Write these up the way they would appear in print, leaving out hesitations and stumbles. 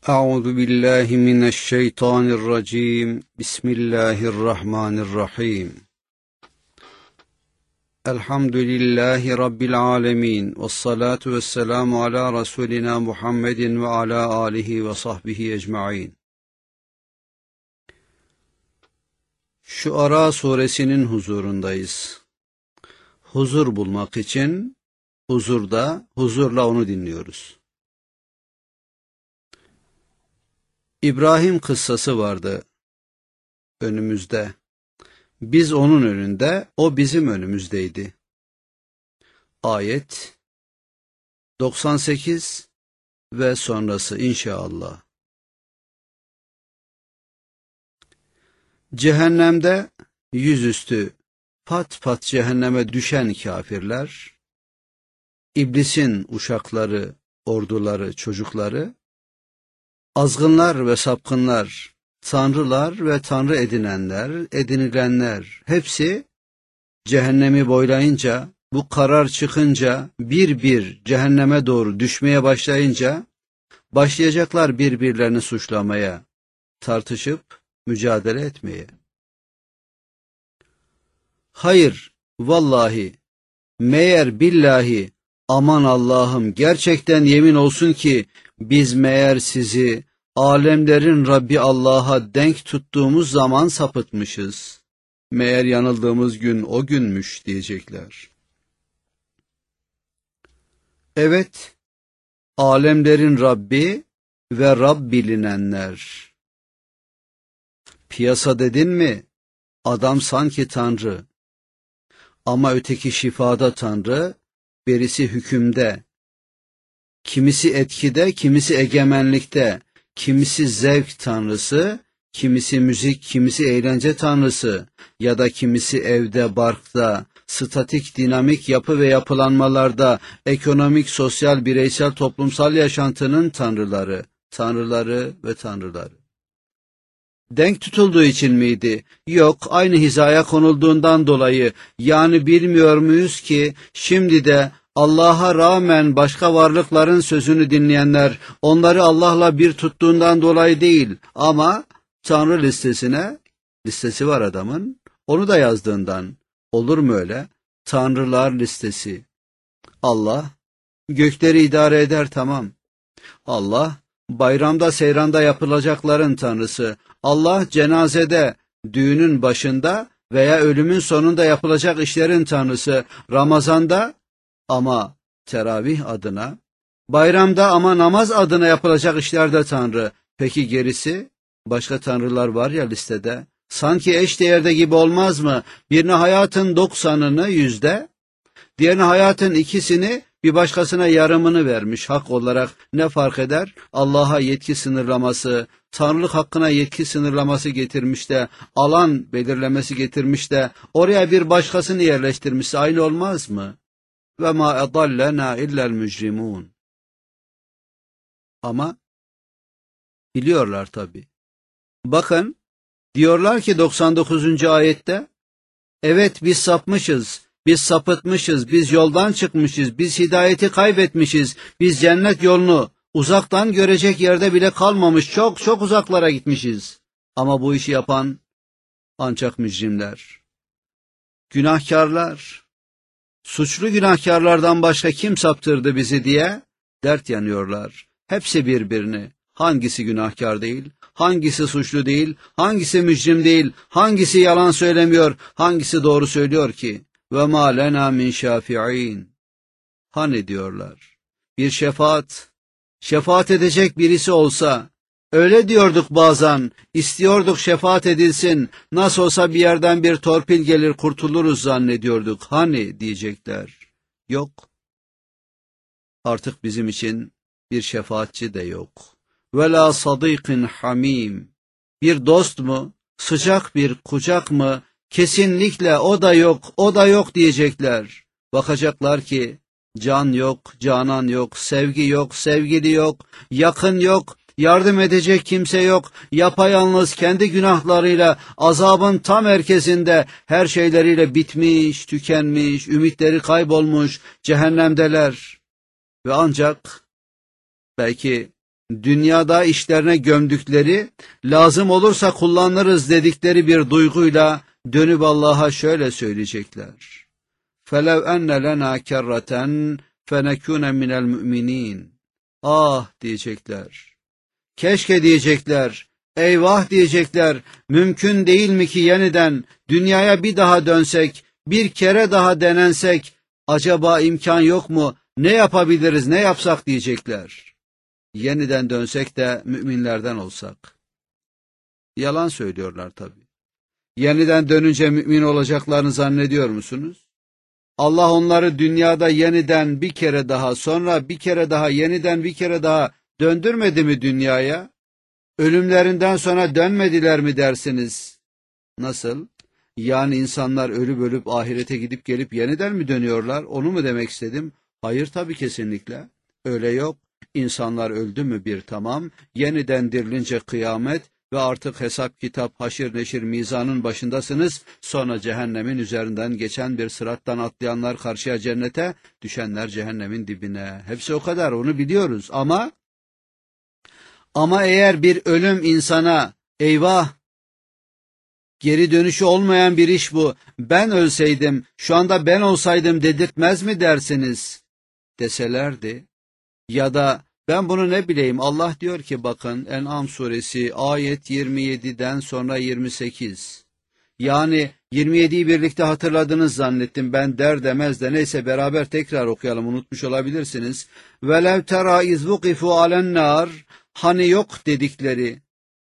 أعوذ بالله من الشيطان الرجيم بسم الله الرحمن الرحيم الحمد لله رب العالمين والصلاة والسلام على رسولنا محمد وعلى آله وصحبه أجمعين. Şuara suresinin huzurundayız. Huzur bulmak için huzurla onu dinliyoruz. İbrahim kıssası vardı önümüzde. Biz onun önünde, o bizim önümüzdeydi. Ayet 98 ve sonrası inşallah. Cehennemde yüzüstü pat pat cehenneme düşen kafirler, İblisin uşakları, orduları, çocukları, azgınlar ve sapkınlar, tanrılar ve tanrı edinilenler, hepsi cehennemi boylayınca, bu karar çıkınca, bir bir cehenneme doğru düşmeye başlayacaklar birbirlerini suçlamaya, tartışıp mücadele etmeye. Hayır, vallahi, meğer billahi, aman Allah'ım, gerçekten yemin olsun ki, biz meğer sizi alemlerin Rabbi Allah'a denk tuttuğumuz zaman sapıtmışız. Meğer yanıldığımız gün o günmüş diyecekler. Evet, alemlerin Rabbi ve Rab bilinenler. Piyasa dedin mi, adam sanki Tanrı. Ama öteki şifada Tanrı, birisi hükümde. Kimisi etkide, kimisi egemenlikte, kimisi zevk tanrısı, kimisi müzik, kimisi eğlence tanrısı ya da kimisi evde, barkta, statik, dinamik yapı ve yapılanmalarda, ekonomik, sosyal, bireysel, toplumsal yaşantının tanrıları ve tanrıları. Denk tutulduğu için miydi? Yok, aynı hizaya konulduğundan dolayı. Yani bilmiyor muyuz ki şimdi de Allah'a rağmen başka varlıkların sözünü dinleyenler, onları Allah'la bir tuttuğundan dolayı değil, ama Tanrı listesi var adamın, onu da yazdığından. Olur mu öyle? Tanrılar listesi. Allah gökleri idare eder, tamam. Allah bayramda seyranda yapılacakların tanrısı. Allah cenazede, düğünün başında veya ölümün sonunda yapılacak işlerin tanrısı. Ramazanda ama teravih adına, bayramda ama namaz adına yapılacak işlerde Tanrı. Peki gerisi? Başka tanrılar var ya listede. Sanki eşdeğerde gibi olmaz mı? Birine hayatın 90'ını %, diğerine hayatın 2'sini, bir başkasına yarımını vermiş hak olarak. Ne fark eder? Allah'a yetki sınırlaması, Tanrılık hakkına yetki sınırlaması getirmiş de, alan belirlemesi getirmiş de, oraya bir başkasını yerleştirmişse aynı olmaz mı? Ve ma edallena illel mücrimun. Ama biliyorlar tabi. Bakın, diyorlar ki 99. ayette, evet biz sapmışız, biz sapıtmışız, biz yoldan çıkmışız, biz hidayeti kaybetmişiz, biz cennet yolunu uzaktan görecek yerde bile kalmamış, çok çok uzaklara gitmişiz. Ama bu işi yapan ancak mücrimler, günahkarlar, suçlu günahkarlardan başka kim saptırdı bizi diye dert yanıyorlar. Hepsi birbirini. Hangisi günahkar değil, hangisi suçlu değil, hangisi mücrim değil, hangisi yalan söylemiyor, hangisi doğru söylüyor ki? Ve ma lena min şafi'in. Hani diyorlar, bir şefaat edecek birisi olsa, öyle diyorduk bazen, istiyorduk şefaat edilsin, nasıl olsa bir yerden bir torpil gelir kurtuluruz zannediyorduk. Hani diyecekler. Yok. Artık bizim için bir şefaatçi de yok. Ve la sadikin hamim. Bir dost mu? Sıcak bir kucak mı? Kesinlikle o da yok diyecekler. Bakacaklar ki can yok, canan yok, sevgi yok, sevgili yok, yakın yok, yardım edecek kimse yok, yapayalnız kendi günahlarıyla azabın tam merkezinde her şeyleriyle bitmiş, tükenmiş, ümitleri kaybolmuş, cehennemdeler. Ve ancak belki dünyada işlerine gömdükleri, lazım olursa kullanırız dedikleri bir duyguyla dönüp Allah'a şöyle söyleyecekler. فَلَوْ اَنَّ لَنَا كَرَّةً فَنَكُونَ مِنَ الْمُؤْمِنِينَ. Ah diyecekler, keşke diyecekler, eyvah diyecekler, mümkün değil mi ki yeniden dünyaya bir daha dönsek, bir kere daha denensek, acaba imkan yok mu, ne yapabiliriz, ne yapsak diyecekler. Yeniden dönsek de müminlerden olsak. Yalan söylüyorlar tabii. Yeniden dönünce mümin olacaklarını zannediyor musunuz? Allah onları dünyada yeniden bir kere daha, sonra bir kere daha, yeniden bir kere daha döndürmedi mi dünyaya? Ölümlerinden sonra dönmediler mi dersiniz? Nasıl? Yani insanlar ölüp ölüp ahirete gidip gelip yeniden mi dönüyorlar? Onu mu demek istedim? Hayır tabii, kesinlikle. Öyle yok. İnsanlar öldü mü bir tamam, yeniden dirilince kıyamet ve artık hesap kitap, haşir neşir, mizanın başındasınız. Sonra cehennemin üzerinden geçen bir sırattan atlayanlar karşıya cennete, düşenler cehennemin dibine. Hepsi o kadar, onu biliyoruz ama eğer bir ölüm insana, eyvah, geri dönüşü olmayan bir iş bu, ben ölseydim, şu anda ben olsaydım dedirtmez mi dersiniz deselerdi? Ya da ben bunu ne bileyim, Allah diyor ki bakın En'am suresi ayet 27'den sonra 28. Yani 27'yi birlikte hatırladınız zannettim, ben der demez de neyse beraber tekrar okuyalım, unutmuş olabilirsiniz. وَلَوْ تَرَى اِذْ وُقِفُوا عَلَى النَّارِ. Hani yok dedikleri,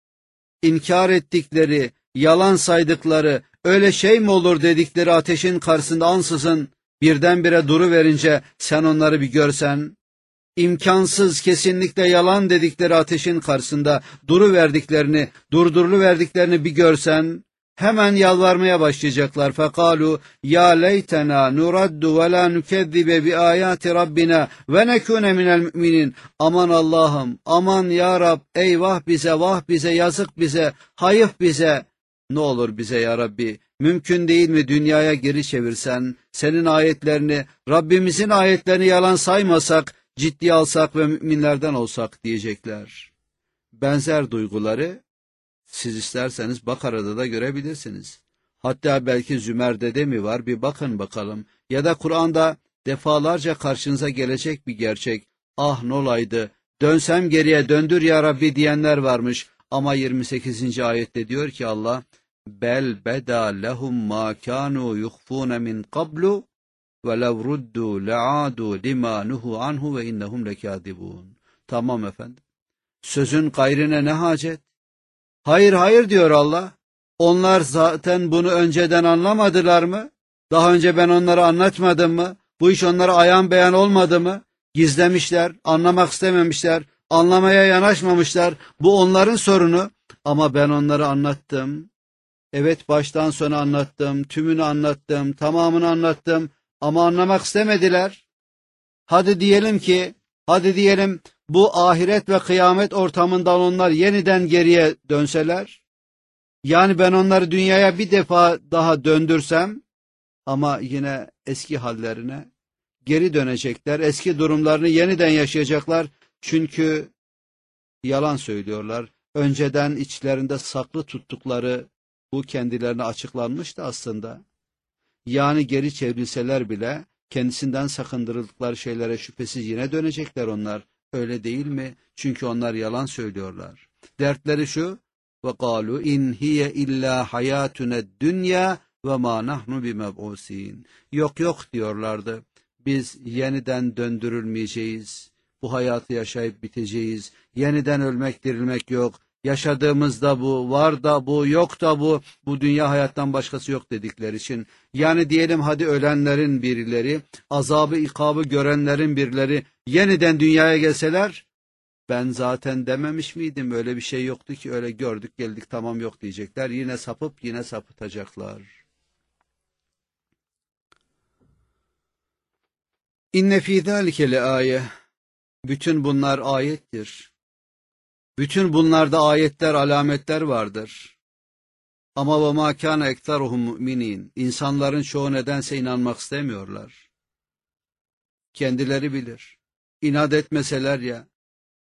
inkar ettikleri, yalan saydıkları, öyle şey mi olur dedikleri ateşin karşısında ansızın birdenbire duruverince sen onları bir görsen, imkansız, kesinlikle yalan dedikleri ateşin karşısında duruverdiklerini, durduruluverdiklerini bir görsen, hemen yalvarmaya başlayacaklar. فَقَالُوا يَا لَيْتَنَا نُرَدُّ وَلَا نُكَذِّبَ بِآيَاتِ رَبِّنَا وَنَكُونَ مِنَ الْمُؤْمِنِينَ. Aman Allah'ım, aman ya Rab, eyvah bize, vah bize, yazık bize, hayıf bize. Ne olur bize ya Rabbi, mümkün değil mi dünyaya geri çevirsen, senin ayetlerini, Rabbimizin ayetlerini yalan saymasak, ciddiye alsak ve müminlerden olsak diyecekler. Benzer duyguları siz isterseniz Bakara'da da görebilirsiniz. Hatta belki Zümer'de de mi var, bir bakın bakalım. Ya da Kur'an'da defalarca karşınıza gelecek bir gerçek. Ah nolaydı, dönsem geriye, döndür ya Rabbi diyenler varmış. Ama 28. ayette diyor ki Allah, bel beda lehum ma kanu yukhfuna min qablu ve lev ruddu le'adu lima nuhu anhu ve innehum lekâdibûn. Tamam efendim. Sözün gayrine ne hacet? Hayır hayır diyor Allah. Onlar zaten bunu önceden anlamadılar mı? Daha önce ben onlara anlatmadım mı? Bu iş onlara ayan beyan olmadı mı? Gizlemişler, anlamak istememişler, anlamaya yanaşmamışlar. Bu onların sorunu. Ama ben onlara anlattım. Evet, baştan sona anlattım, tümünü anlattım, tamamını anlattım. Ama anlamak istemediler. Hadi diyelim bu ahiret ve kıyamet ortamından onlar yeniden geriye dönseler, yani ben onları dünyaya bir defa daha döndürsem, ama yine eski hallerine geri dönecekler, eski durumlarını yeniden yaşayacaklar, çünkü yalan söylüyorlar. Önceden içlerinde saklı tuttukları bu kendilerine açıklanmıştı aslında. Yani geri çevrilseler bile kendisinden sakındırıldıkları şeylere şüphesiz yine dönecekler onlar. Öyle değil mi? Çünkü onlar yalan söylüyorlar. Dertleri şu: وَقَالُوا اِنْ هِيَ اِلَّا حَيَاتُنَا الدُّنْيَا وَمَا نَحْنُ بِمَبْعُوسِينَ. Yok diyorlardı. Biz yeniden döndürülmeyeceğiz. Bu hayatı yaşayıp biteceğiz. Yeniden ölmek, dirilmek yok. Yaşadığımızda bu, var da bu, yok da bu dünya hayattan başkası yok dedikleri için. Yani diyelim hadi ölenlerin birileri, azabı, ikabı görenlerin birileri yeniden dünyaya gelseler, ben zaten dememiş miydim, öyle bir şey yoktu ki, öyle gördük geldik tamam yok diyecekler. Yine sapıp yine sapıtacaklar. İnne fî zâlike leâye. Bütün bunlar ayettir. Bütün bunlarda ayetler, alametler vardır. Ama ve mâ kâne ekteruhum mu'minîn. İnsanların çoğu nedense inanmak istemiyorlar. Kendileri bilir. İnat etmeseler ya,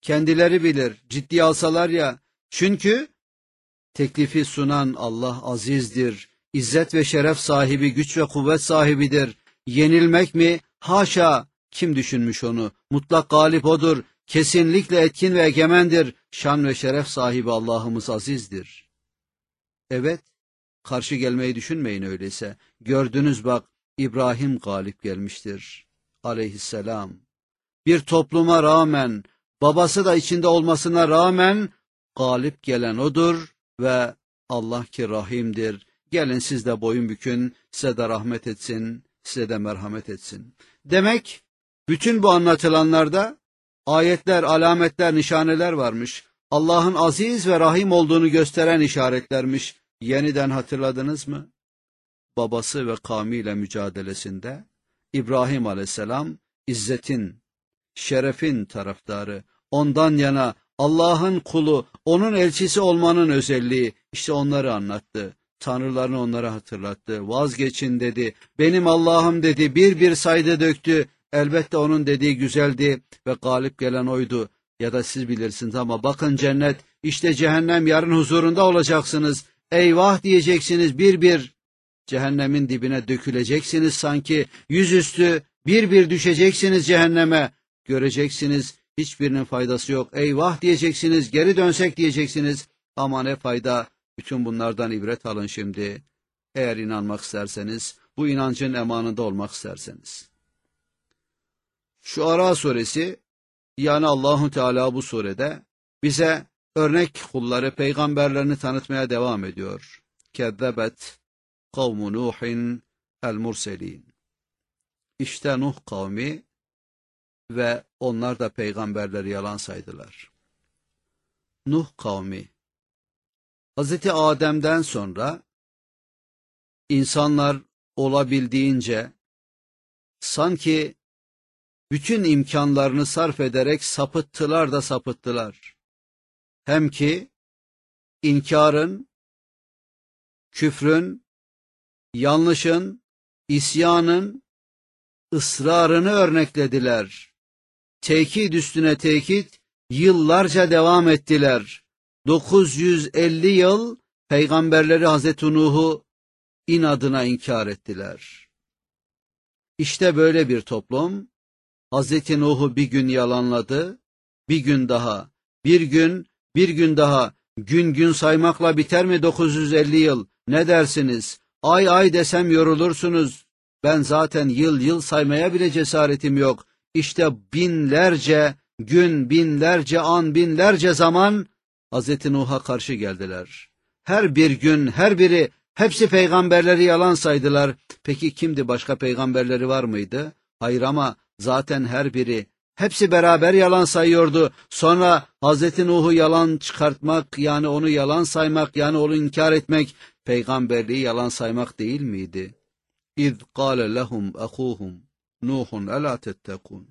Kendileri bilir, ciddiye alsalar ya. Çünkü teklifi sunan Allah azizdir. İzzet ve şeref sahibi, güç ve kuvvet sahibidir. Yenilmek mi? Haşa! Kim düşünmüş onu? Mutlak galip odur. Kesinlikle etkin ve egemendir. Şan ve şeref sahibi Allah'ımız azizdir. Evet, karşı gelmeyi düşünmeyin öyleyse. Gördünüz bak, İbrahim galip gelmiştir. Aleyhisselam. Bir topluma rağmen, babası da içinde olmasına rağmen galip gelen odur ve Allah ki rahimdir. Gelin siz de boyun bükün, size de rahmet etsin, size de merhamet etsin. Demek bütün bu anlatılanlarda ayetler, alametler, nişaneler varmış. Allah'ın aziz ve rahim olduğunu gösteren işaretlermiş. Yeniden hatırladınız mı? Babası ve kavmiyle mücadelesinde İbrahim Aleyhisselam izzetin, şerefin taraftarı, ondan yana Allah'ın kulu, onun elçisi olmanın özelliği, işte onları anlattı. Tanrılarını onlara hatırlattı. Vazgeçin dedi, benim Allah'ım dedi, bir bir saydı döktü. Elbette onun dediği güzeldi ve galip gelen oydu. Ya da siz bilirsiniz ama bakın cennet, işte cehennem, yarın huzurunda olacaksınız. Eyvah diyeceksiniz, bir bir cehennemin dibine döküleceksiniz sanki, yüzüstü bir bir düşeceksiniz cehenneme. Göreceksiniz hiçbirinin faydası yok. Eyvah diyeceksiniz, geri dönsek diyeceksiniz. Ama ne fayda? Bütün bunlardan ibret alın şimdi. Eğer inanmak isterseniz, bu inancın emanında olmak isterseniz. Şuara suresi, yani Allahu Teala bu surede bize örnek kulları, peygamberlerini tanıtmaya devam ediyor. Kezzebet kavmu Nuhin el murselin. İşte Nuh kavmi ve onlar da peygamberleri yalan saydılar. Nuh kavmi, Hazreti Adem'den sonra insanlar olabildiğince sanki bütün imkanlarını sarf ederek sapıttılar da sapıttılar. Hem ki inkarın, küfrün, yanlışın, isyanın ısrarını örneklediler. Tekit üstüne tekit yıllarca devam ettiler. 950 yıl peygamberleri Hazreti Nuh'u inadına inkar ettiler. İşte böyle bir toplum Hazreti Nuh'u bir gün yalanladı, bir gün daha, bir gün daha, gün gün saymakla biter mi 950 yıl? Ne dersiniz? Ay ay desem yorulursunuz. Ben zaten yıl yıl saymaya bile cesaretim yok. İşte binlerce gün, binlerce an, binlerce zaman Hazreti Nuh'a karşı geldiler. Her bir gün, her biri, hepsi peygamberleri yalan saydılar. Peki kimdi, başka peygamberleri var mıydı? Hayır, ama zaten her biri, hepsi beraber yalan sayıyordu. Sonra Hazreti Nuh'u yalan çıkartmak, yani onu yalan saymak, yani onu inkar etmek, peygamberliği yalan saymak değil miydi? İz kâle lehum ehûhum Nuhun elâ tettekûn.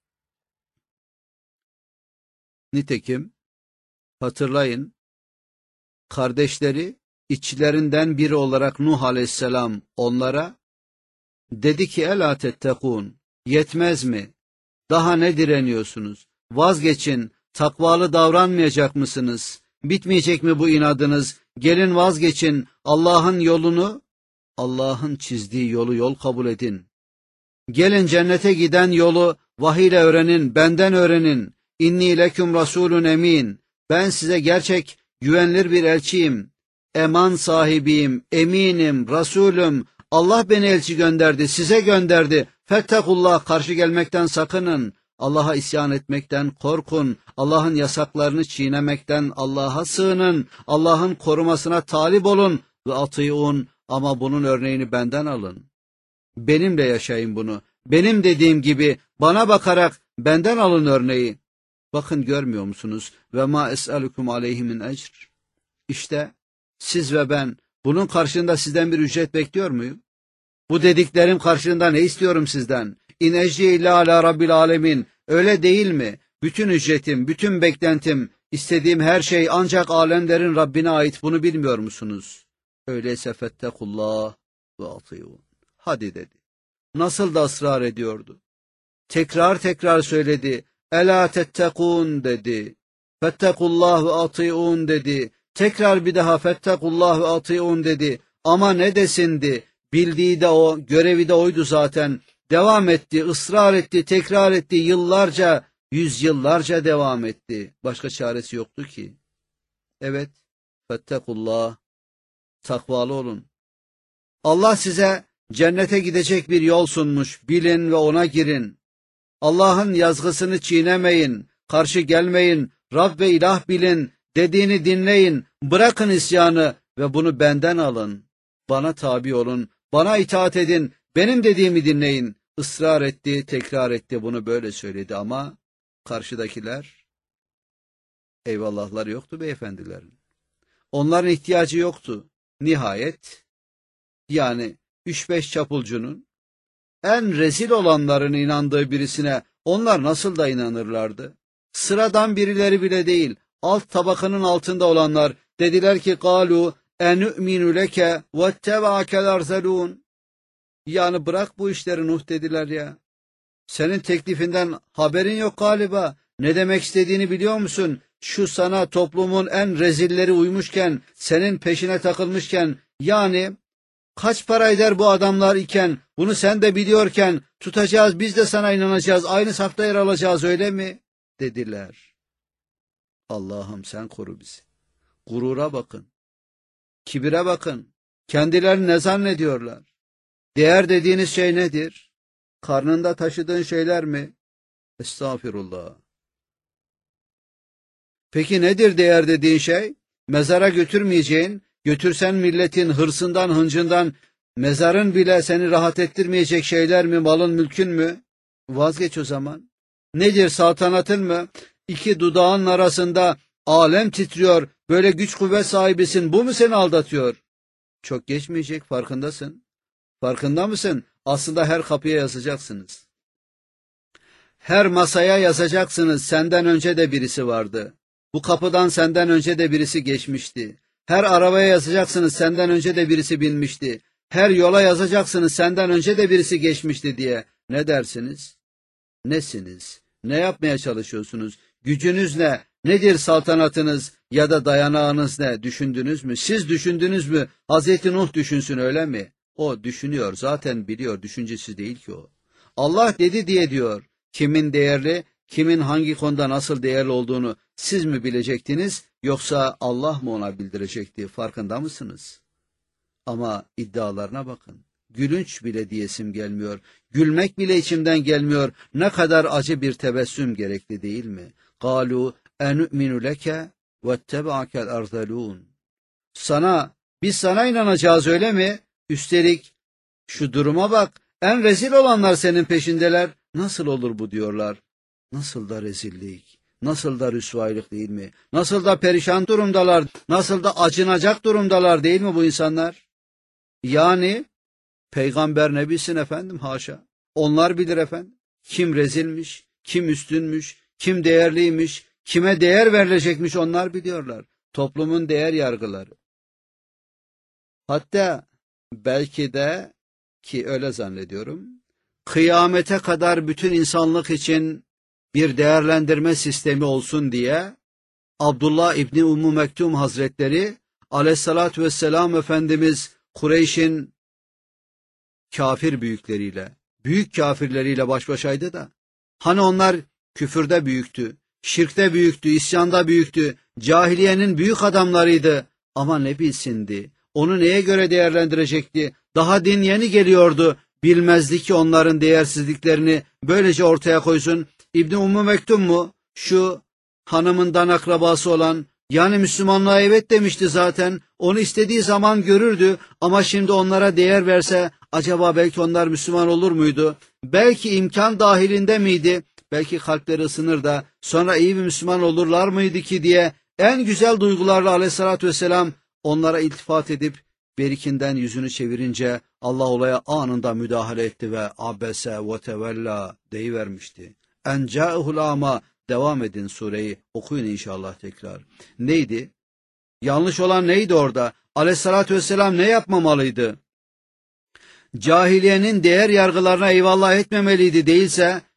Nitekim hatırlayın, kardeşleri içlerinden biri olarak Nuh Aleyhisselam onlara dedi ki elâ tettekûn, yetmez mi? Daha ne direniyorsunuz? Vazgeçin, takvalı davranmayacak mısınız? Bitmeyecek mi bu inadınız? Gelin vazgeçin, Allah'ın yolunu, Allah'ın çizdiği yolu yol kabul edin. Gelin cennete giden yolu vahiy ile öğrenin, benden öğrenin. İnni leküm rasulun emin. Ben size gerçek, güvenilir bir elçiyim. Eman sahibiyim, eminim, Resulüm. Allah beni elçi gönderdi, size gönderdi. Fettekullah, karşı gelmekten sakının. Allah'a isyan etmekten korkun. Allah'ın yasaklarını çiğnemekten Allah'a sığının. Allah'ın korumasına talip olun ve atıyun, ama bunun örneğini benden alın. Benimle yaşayın bunu. Benim dediğim gibi bana bakarak benden alın örneği. Bakın, görmüyor musunuz? Ve ma es'alukum aleyhi min ecr. İşte siz ve ben, bunun karşılığında sizden bir ücret bekliyor muyum? Bu dediklerim karşılığında ne istiyorum sizden? İn ecri illa ala rabbil alemin. Öyle değil mi? Bütün ücretim, bütün beklentim, istediğim her şey ancak alemlerin Rabbine ait. Bunu bilmiyor musunuz? Öyleyse fettekullah ve atıyun. Hadi dedi. Nasıl da ısrar ediyordu. Tekrar tekrar söyledi. Ela tettekûn dedi. Fettekullah ve ati'un dedi. Tekrar bir daha fettekullah ve ati'un dedi. Ama ne desindi? Bildiği de o, görevi de oydu zaten. Devam etti, ısrar etti, tekrar etti. Yıllarca, yüzyıllarca devam etti. Başka çaresi yoktu ki. Evet, fettekullah, takvalı olun. Allah size cennete gidecek bir yol sunmuş. Bilin ve ona girin. Allah'ın yazgısını çiğnemeyin, karşı gelmeyin, Rab ve ilah bilin, dediğini dinleyin, bırakın isyanı ve bunu benden alın. Bana tabi olun, bana itaat edin, benim dediğimi dinleyin. Israr etti, tekrar etti, bunu böyle söyledi ama karşıdakiler, eyvallahlar yoktu beyefendilerin. Onların ihtiyacı yoktu. Nihayet, yani 3-5 çapulcunun en rezil olanların inandığı birisine onlar nasıl da inanırlardı? Sıradan birileri bile değil, alt tabakanın altında olanlar dediler ki قَالُوا اَنُؤْمِنُ لَكَ وَاتَّبَعَكَ الْاَرْزَلُونَ. Yani bırak bu işleri Nuh dediler ya. Senin teklifinden haberin yok galiba. Ne demek istediğini biliyor musun? Şu sana toplumun en rezilleri uymuşken, senin peşine takılmışken, yani kaç para eder bu adamlar iken, bunu sen de biliyorken, tutacağız, biz de sana inanacağız, aynı safta yer alacağız, öyle mi? Dediler. Allah'ım sen koru bizi. Gurura bakın. Kibire bakın. Kendilerini ne zannediyorlar? Değer dediğiniz şey nedir? Karnında taşıdığın şeyler mi? Estağfirullah. Peki nedir değer dediğin şey? Mezara götürmeyeceğin, götürsen milletin hırsından, hıncından, mezarın bile seni rahat ettirmeyecek şeyler mi, malın, mülkün mü? Vazgeç o zaman. Nedir, saltanatın mı? İki dudağın arasında alem titriyor, böyle güç kuvvet sahibisin, bu mu seni aldatıyor? Çok geçmeyecek, farkındasın. Farkında mısın? Aslında her kapıya yazacaksınız. Her masaya yazacaksınız, senden önce de birisi vardı. Bu kapıdan senden önce de birisi geçmişti. Her arabaya yazacaksınız, senden önce de birisi binmişti. Her yola yazacaksınız, senden önce de birisi geçmişti diye. Ne dersiniz? Nesiniz? Ne yapmaya çalışıyorsunuz? Gücünüz ne? Nedir saltanatınız ya da dayanağınız ne? Düşündünüz mü? Siz düşündünüz mü? Hazreti Nuh düşünsün, öyle mi? O düşünüyor, zaten biliyor, düşüncesiz değil ki o. Allah dedi diye diyor. Kimin değerli, kimin hangi konuda nasıl değerli olduğunu siz mi bilecektiniz, yoksa Allah mı ona bildirecekti, farkında mısınız? Ama iddialarına bakın. Gülünç bile diyesim gelmiyor. Gülmek bile içimden gelmiyor. Ne kadar acı bir tebessüm gerekli değil mi? قَالُوا اَنُؤْمِنُ لَكَ وَاتَّبَعَكَ الْاَرْذَلُونَ. Biz sana inanacağız, öyle mi? Üstelik şu duruma bak, en rezil olanlar senin peşindeler. Nasıl olur bu diyorlar. Nasıl da rezillik, nasıl da rüsvaylık değil mi? Nasıl da perişan durumdalar, nasıl da acınacak durumdalar değil mi bu insanlar? Yani peygamber ne bilsin efendim, haşa. Onlar bilir efendim. Kim rezilmiş, kim üstünmüş, kim değerliymiş, kime değer verilecekmiş onlar biliyorlar. Toplumun değer yargıları. Hatta belki de, ki öyle zannediyorum, kıyamete kadar bütün insanlık için bir değerlendirme sistemi olsun diye Abdullah İbni Ummu Mektum Hazretleri aleyhissalatü vesselam Efendimiz Kureyş'in kafir büyükleriyle, büyük kafirleriyle baş başaydı da, hani onlar küfürde büyüktü, şirkte büyüktü, isyanda büyüktü, cahiliyenin büyük adamlarıydı ama ne bilsindi, onu neye göre değerlendirecekti, daha din yeni geliyordu, bilmezdi ki onların değersizliklerini böylece ortaya koysun. İbni Ummu Mektum mu, şu hanımından akrabası olan, yani Müslümanlığa evet demişti zaten, onu istediği zaman görürdü ama şimdi onlara değer verse acaba belki onlar Müslüman olur muydu? Belki imkan dahilinde miydi? Belki kalpleri ısınır da sonra iyi bir Müslüman olurlar mıydı ki diye en güzel duygularla aleyhissalatü vesselam onlara iltifat edip berikinden yüzünü çevirince Allah olaya anında müdahale etti ve abese ve tevella deyivermişti. En câehul ama, devam edin sureyi, okuyun inşallah tekrar. Neydi? Yanlış olan neydi orada? Aleyhissalatü vesselam ne yapmamalıydı? Cahiliyenin değer yargılarına eyvallah etmemeliydi, değilse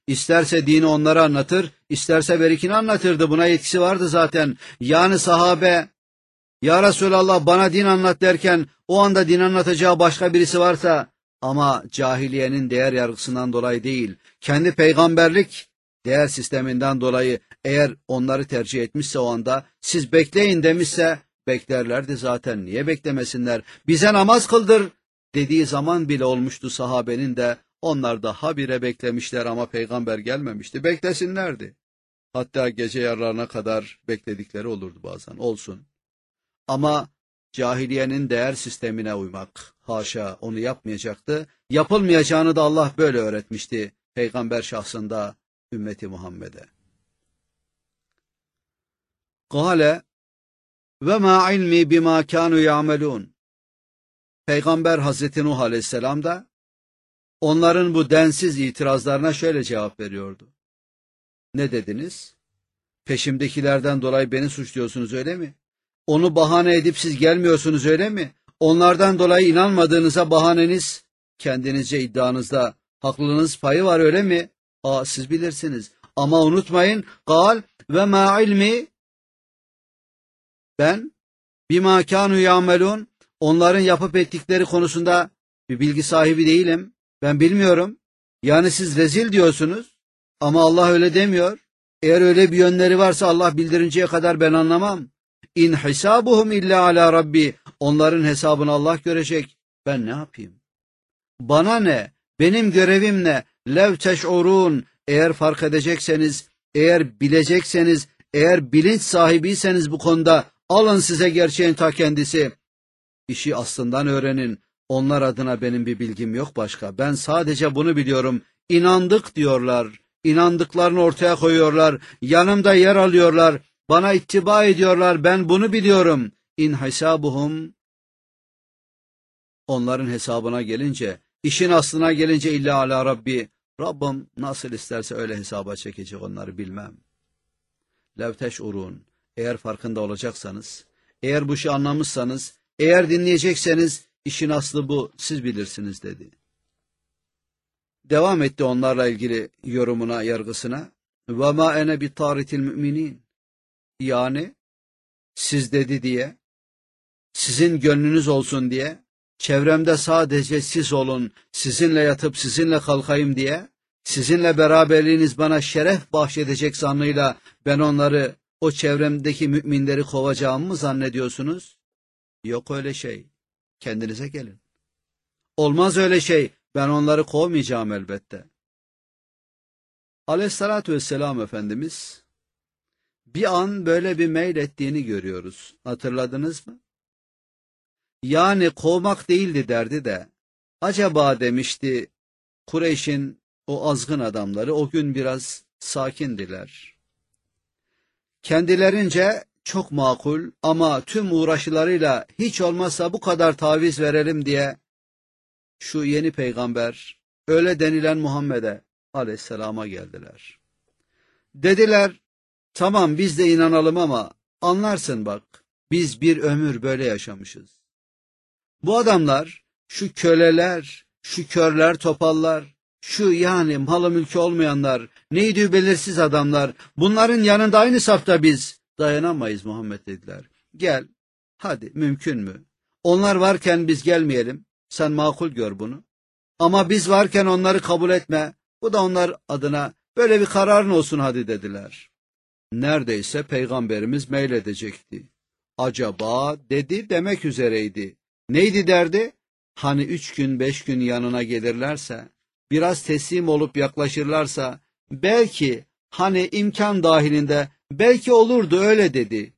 İsterse dini onlara anlatır, isterse berikini anlatırdı. Buna yetkisi vardı zaten. Yani sahabe, ya Resulallah bana din anlat derken o anda din anlatacağı başka birisi varsa, ama cahiliyenin değer yargısından dolayı değil, kendi peygamberlik değer sisteminden dolayı eğer onları tercih etmişse o anda, siz bekleyin demişse beklerlerdi zaten. Niye beklemesinler? Bize namaz kıldır dediği zaman bile olmuştu sahabenin de. Onlar da habire beklemişler ama peygamber gelmemişti. Beklesinlerdi. Hatta gece yarılarına kadar bekledikleri olurdu bazen. Olsun. Ama cahiliyenin değer sistemine uymak, haşa, onu yapmayacaktı. Yapılmayacağını da Allah böyle öğretmişti peygamber şahsında ümmeti Muhammed'e. Kâle ve mâ ilmi bimâ kânû ya'melûn. Peygamber Hazreti Nuh Aleyhisselam da onların bu densiz itirazlarına şöyle cevap veriyordu. Ne dediniz? Peşimdekilerden dolayı beni suçluyorsunuz, öyle mi? Onu bahane edip siz gelmiyorsunuz, öyle mi? Onlardan dolayı inanmadığınıza bahaneniz, kendinizce iddianızda haklılığınız payı var, öyle mi? Siz bilirsiniz. Ama unutmayın, kal ve ma ilmi, ben bima kanu yamelun, onların yapıp ettikleri konusunda bir bilgi sahibi değilim. Ben bilmiyorum. Yani siz rezil diyorsunuz ama Allah öyle demiyor. Eğer öyle bir yönleri varsa Allah bildirinceye kadar ben anlamam. İn hisabuhum illa ala rabbi. Onların hesabını Allah görecek. Ben ne yapayım? Bana ne? Benim görevim ne? Lev teş'urun. Eğer fark edecekseniz, eğer bilecekseniz, eğer bilinç sahibiyseniz bu konuda, alın size gerçeğin ta kendisi. İşi aslından öğrenin. Onlar adına benim bir bilgim yok başka. Ben sadece bunu biliyorum. İnandık diyorlar. İnandıklarını ortaya koyuyorlar. Yanımda yer alıyorlar. Bana ittiba ediyorlar. Ben bunu biliyorum. İn hisabuhum. Onların hesabına gelince, işin aslına gelince illa ala Rabbi. Rabbim nasıl isterse öyle hesaba çekecek, onları bilmem. Lev teş'urun. Eğer farkında olacaksanız, eğer bu işi anlamışsanız, eğer dinleyecekseniz, işin aslı bu, siz bilirsiniz dedi. Devam etti onlarla ilgili yorumuna, yargısına. وَمَا اَنَا بِطَارِتِ الْمُؤْمِنِينَ. Yani siz dedi diye, sizin gönlünüz olsun diye, çevremde sadece siz olun, sizinle yatıp sizinle kalkayım diye, sizinle beraberliğiniz bana şeref bahşedecek zannıyla ben onları, o çevremdeki müminleri kovacağımı mı zannediyorsunuz? Yok öyle şey. Kendinize gelin. Olmaz öyle şey. Ben onları kovmayacağım elbette. Aleyhissalatü vesselam Efendimiz bir an böyle bir meylettiğini görüyoruz. Hatırladınız mı? Yani kovmak değildi derdi de, acaba demişti, Kureyş'in o azgın adamları o gün biraz sakindiler. Kendilerince çok makul ama tüm uğraşılarıyla hiç olmazsa bu kadar taviz verelim diye şu yeni peygamber, öyle denilen Muhammed'e aleyhisselama geldiler. Dediler, tamam biz de inanalım ama anlarsın bak, biz bir ömür böyle yaşamışız. Bu adamlar, şu köleler, şu körler, topallar, şu yani malı mülkü olmayanlar, neydi belirsiz adamlar, bunların yanında aynı safta biz dayanamayız Muhammed dediler. Gel, hadi mümkün mü? Onlar varken biz gelmeyelim, sen makul gör bunu. Ama biz varken onları kabul etme, bu da onlar adına böyle bir kararın olsun hadi dediler. Neredeyse peygamberimiz meyledecekti. Acaba dedi demek üzereydi. Neydi derdi? Hani 3 gün 5 gün yanına gelirlerse, biraz teslim olup yaklaşırlarsa, belki hani imkan dahilinde, belki olurdu öyle dedi.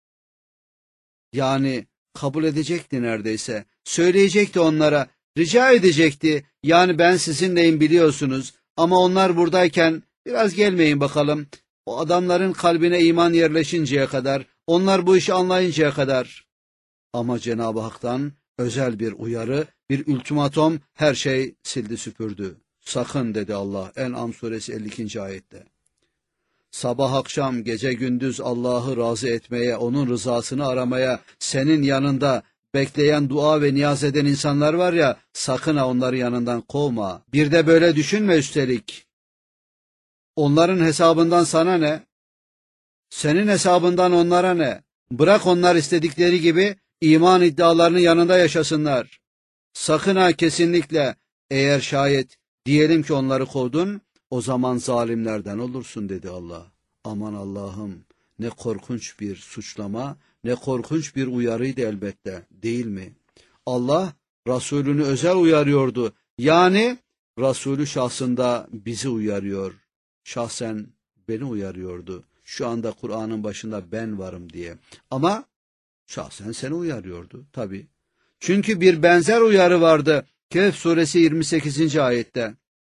Yani kabul edecekti neredeyse, söyleyecekti onlara, rica edecekti, yani ben sizinleyim biliyorsunuz ama onlar buradayken biraz gelmeyin bakalım, o adamların kalbine iman yerleşinceye kadar, onlar bu işi anlayıncaya kadar. Ama Cenab-ı Hak'tan özel bir uyarı, bir ultimatom, her şey sildi süpürdü. Sakın dedi Allah En'am suresi 52. ayette. Sabah akşam gece gündüz Allah'ı razı etmeye, onun rızasını aramaya, senin yanında bekleyen, dua ve niyaz eden insanlar var ya, sakın ha onları yanından kovma. Bir de böyle düşünme üstelik. Onların hesabından sana ne? Senin hesabından onlara ne? Bırak onlar istedikleri gibi iman iddialarının yanında yaşasınlar. Sakın ha, kesinlikle, eğer şayet diyelim ki onları kovdun, o zaman zalimlerden olursun dedi Allah. Aman Allah'ım, ne korkunç bir suçlama, ne korkunç bir uyarıydı elbette, değil mi? Allah Resulünü özel uyarıyordu. Yani Resulü şahsında bizi uyarıyor. Şahsen beni uyarıyordu. Şu anda Kur'an'ın başında ben varım diye. Ama şahsen seni uyarıyordu tabii. Çünkü bir benzer uyarı vardı Kehf suresi 28. ayette.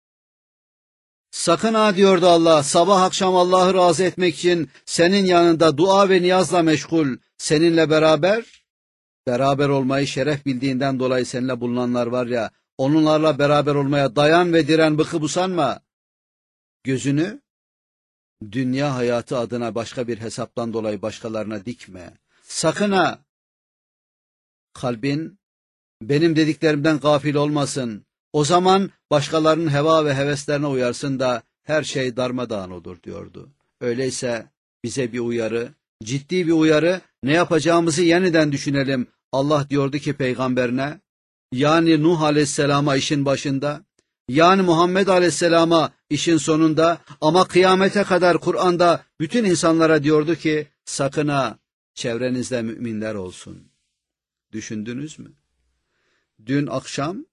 Sakın ha diyordu Allah, sabah akşam Allah'ı razı etmek için senin yanında dua ve niyazla meşgul, seninle beraber olmayı şeref bildiğinden dolayı seninle bulunanlar var ya, onlarla beraber olmaya dayan ve diren, bıkıp usanma. Gözünü dünya hayatı adına başka bir hesaptan dolayı başkalarına dikme. Sakın ha, kalbin benim dediklerimden gafil olmasın. O zaman başkalarının heva ve heveslerine uyarsın da her şey darmadağın olur diyordu. Öyleyse bize bir uyarı, ciddi bir uyarı, ne yapacağımızı yeniden düşünelim. Allah diyordu ki peygamberine, yani Nuh Aleyhisselam'a işin başında, yani Muhammed Aleyhisselam'a işin sonunda, ama kıyamete kadar Kur'an'da bütün insanlara diyordu ki sakın ha, çevrenizde müminler olsun. Düşündünüz mü? Dün akşam,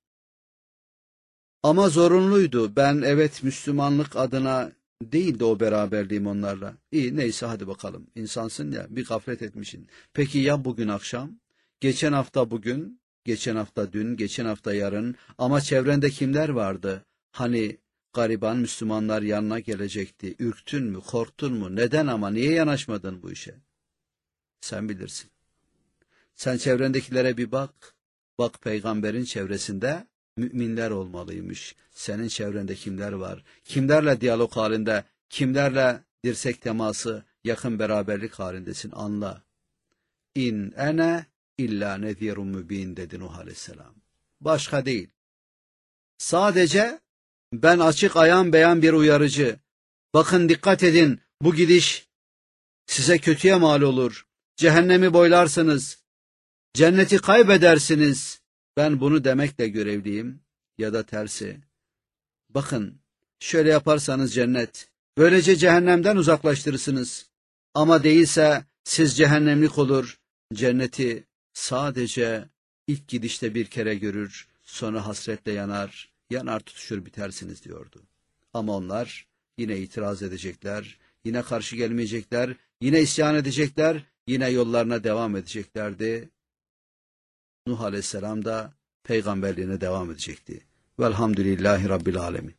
ama zorunluydu. Ben evet Müslümanlık adına değildi o beraberliğim onlarla. İyi neyse hadi bakalım. İnsansın ya, bir gaflet etmişsin. Peki ya bugün akşam? Geçen hafta bugün, geçen hafta dün, geçen hafta yarın, ama çevrende kimler vardı? Hani gariban Müslümanlar yanına gelecekti. Ürktün mü, korktun mu? Neden ama, niye yanaşmadın bu işe? Sen bilirsin. Sen çevrendekilere bir bak. Bak, peygamberin çevresinde müminler olmalıymış. Senin çevrende kimler var? Kimlerle diyalog halinde, kimlerle dirsek teması, yakın beraberlik halindesin, anla. İn ene illa nezirun mübin dedi Nuh Aleyhisselam. Başka değil. Sadece ben açık ayan beyan bir uyarıcı. Bakın dikkat edin, bu gidiş size kötüye mal olur. Cehennemi boylarsınız. Cenneti kaybedersiniz. Ben bunu demekle görevliyim, ya da tersi. Bakın, şöyle yaparsanız cennet, böylece cehennemden uzaklaştırırsınız. Ama değilse siz cehennemlik olur, cenneti sadece ilk gidişte bir kere görür, sonra hasretle yanar tutuşur bitersiniz diyordu. Ama onlar yine itiraz edecekler, yine karşı gelmeyecekler, yine isyan edecekler, yine yollarına devam edeceklerdi. Nuh Aleyhisselam da peygamberliğine devam edecekti. Velhamdülillahi Rabbil Alemin.